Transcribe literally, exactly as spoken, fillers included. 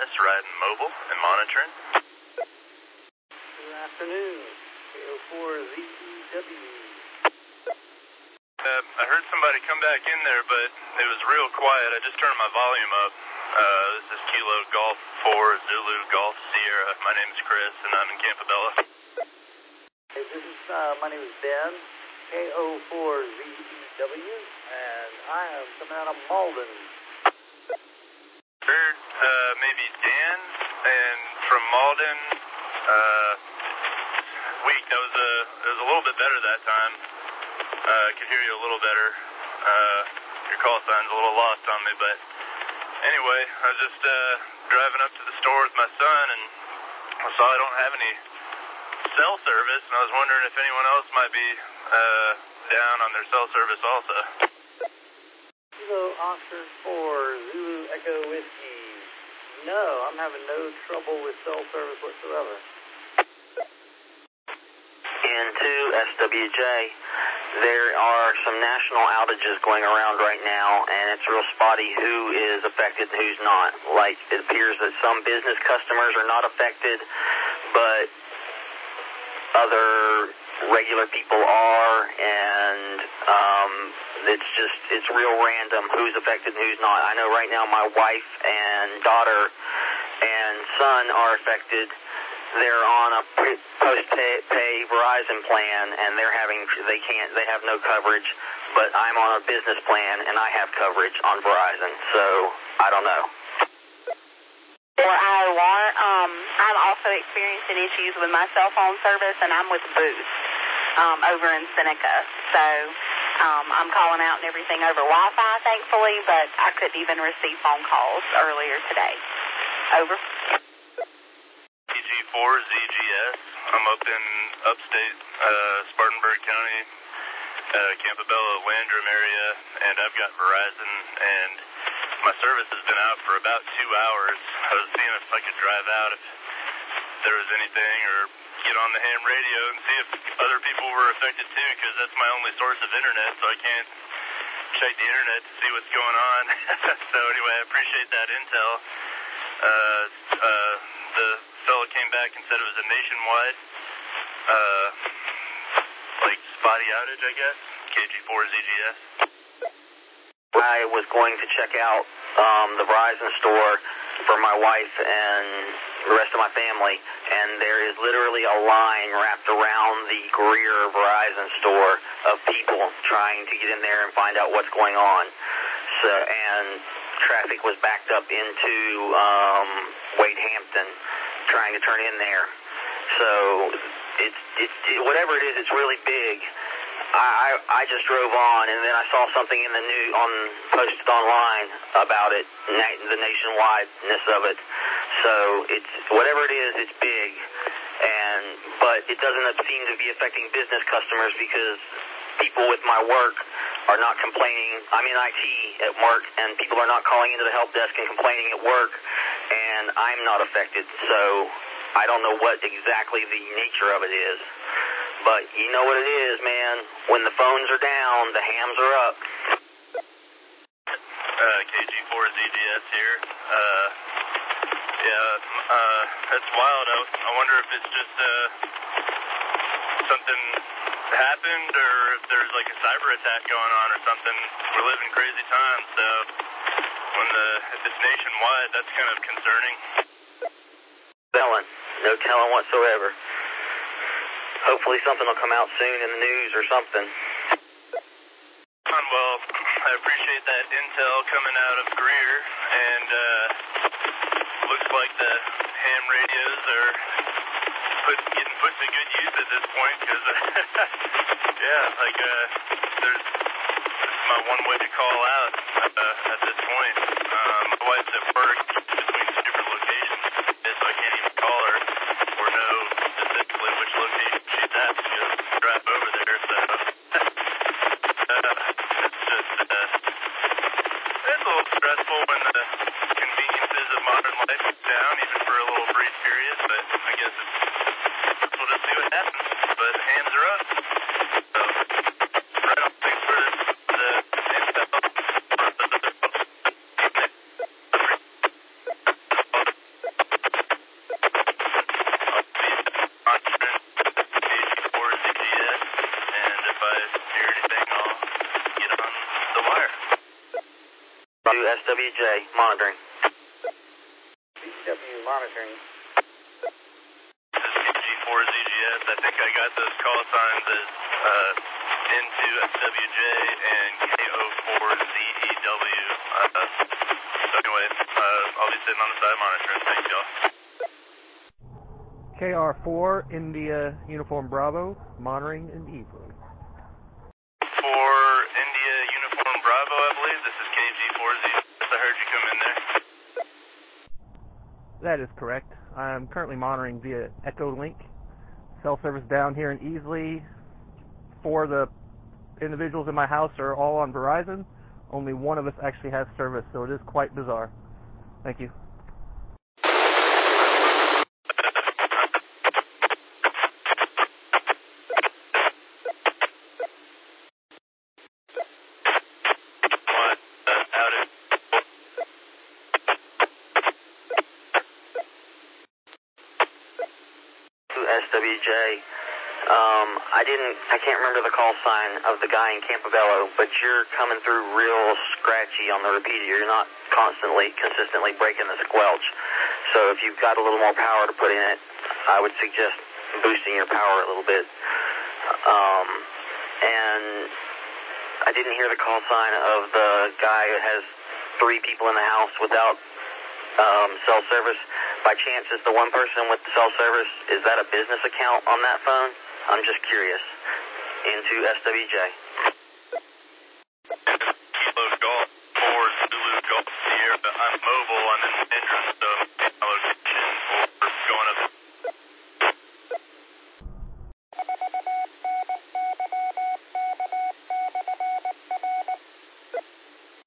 S, riding mobile and monitoring. Good afternoon, K O four Z E W. Uh, I heard somebody come back in there, but it was real quiet. I just turned my volume up. Uh, this is Kilo Golf four Zulu Golf Sierra. My name is Chris, and I'm in Campobello. Hey, this is, uh, my name is Ben, K O four Z E W, and I am coming out of Malden. Heard, uh, maybe Dan, and from Malden, uh, weak. That was a, it was a little bit better that time. Uh, I could hear you a little better. Uh, your call sign's a little lost on me, but anyway, I was just, uh, driving up to the store with my son, and I saw I don't have any cell service, and I was wondering if anyone else might be, uh, down on their cell service also. Kilo Oscar four Zulu Echo Whiskey. No, I'm having no trouble with cell service whatsoever. N two S W J, there are some national outages going around right now, and it's real spotty who is affected and who's not. Like, it appears that some business customers are not affected, but other regular people are, and um, it's just, it's real random who's affected and who's not. I know right now my wife and daughter and son are affected. They're on a post-pay Verizon plan, and they're having, they can't, they have no coverage, but I'm on a business plan, and I have coverage on Verizon, so I don't know. For I O R, um, I'm also experiencing issues with my cell phone service, and I'm with Boost um, over in Seneca. So um, I'm calling out and everything over Wi-Fi, thankfully, but I couldn't even receive phone calls earlier today. Over. P G four Z G S. I'm up in upstate uh, Spartanburg County, uh, Campobello, Landrum area, and I've got Verizon, and my service has been out for about two hours. I was seeing if I could drive out if there was anything, or get on the ham radio and see if other people were affected too, because that's my only source of internet, so I can't check the internet to see what's going on. So anyway, I appreciate that intel. Uh, uh, the fellow came back and said it was a nationwide, uh, like spotty outage, I guess, K G four Z G S. I was going to check out um, the Verizon store for my wife and the rest of my family, and there is literally a line wrapped around the Greer Verizon store of people trying to get in there and find out what's going on. So, and traffic was backed up into um, Wade Hampton trying to turn in there. So it's, it's it, whatever it is, it's really big. I, I just drove on, and then I saw something in the new on posted online about it, na the nationwideness of it. So it's whatever it is, it's big, and but it doesn't seem to be affecting business customers because people with my work are not complaining. I'm in I T at work, and people are not calling into the help desk and complaining at work, and I'm not affected. So I don't know what exactly the nature of it is. But you know what it is, man. When the phones are down, the hams are up. Uh, K G four Z G S here. Uh, yeah, uh, that's wild. I, I wonder if it's just, uh, something happened, or if there's like a cyber attack going on or something. We're living crazy times, so when the, if it's nationwide, that's kind of concerning. Telling. No telling whatsoever. Hopefully something will come out soon in the news or something. Well, I appreciate that intel coming out of Greer, and uh, looks like the ham radios are put, getting put to good use at this point, because, yeah, like, uh, there's, this is my one way to call out uh, at this point. Um, my wife's at work between two different locations, so I can't even call her or know specifically which location she's at to just drive over there, so uh, it's just, uh, it's a little stressful when the conveniences of modern life is down, even for a little brief period, but I guess it's, we'll just see what happens, but hands are up, so, right on, thanks for the intel. To S W J, monitoring. B W monitoring. This is K G four Z G S. I think I got those call signs as uh, into S W J and K O four Z E W. Uh, so anyway, uh, I'll be sitting on the side monitoring. Thanks, y'all. K R four, India Uniform Bravo, monitoring in Easley. For India Uniform Bravo, I believe. This is K G four Z. I heard you come in there. That is correct. I'm currently monitoring via Echo Link. Cell service down here in Easley. Four of the individuals in my house are all on Verizon. Only one of us actually has service, so it is quite bizarre. Thank you. S W J. Um, I didn't, I can't remember the call sign of the guy in Campobello, but you're coming through real scratchy on the repeater. You're not constantly, consistently breaking the squelch. So if you've got a little more power to put in it, I would suggest boosting your power a little bit. Um, and I didn't hear the call sign of the guy who has three people in the house without um, cell service. By chance, is the one person with cell service, is that a business account on that phone? I'm just curious. Into S W J. Kilo Golf four Zulu Golf Sierra. I'm mobile. I'm in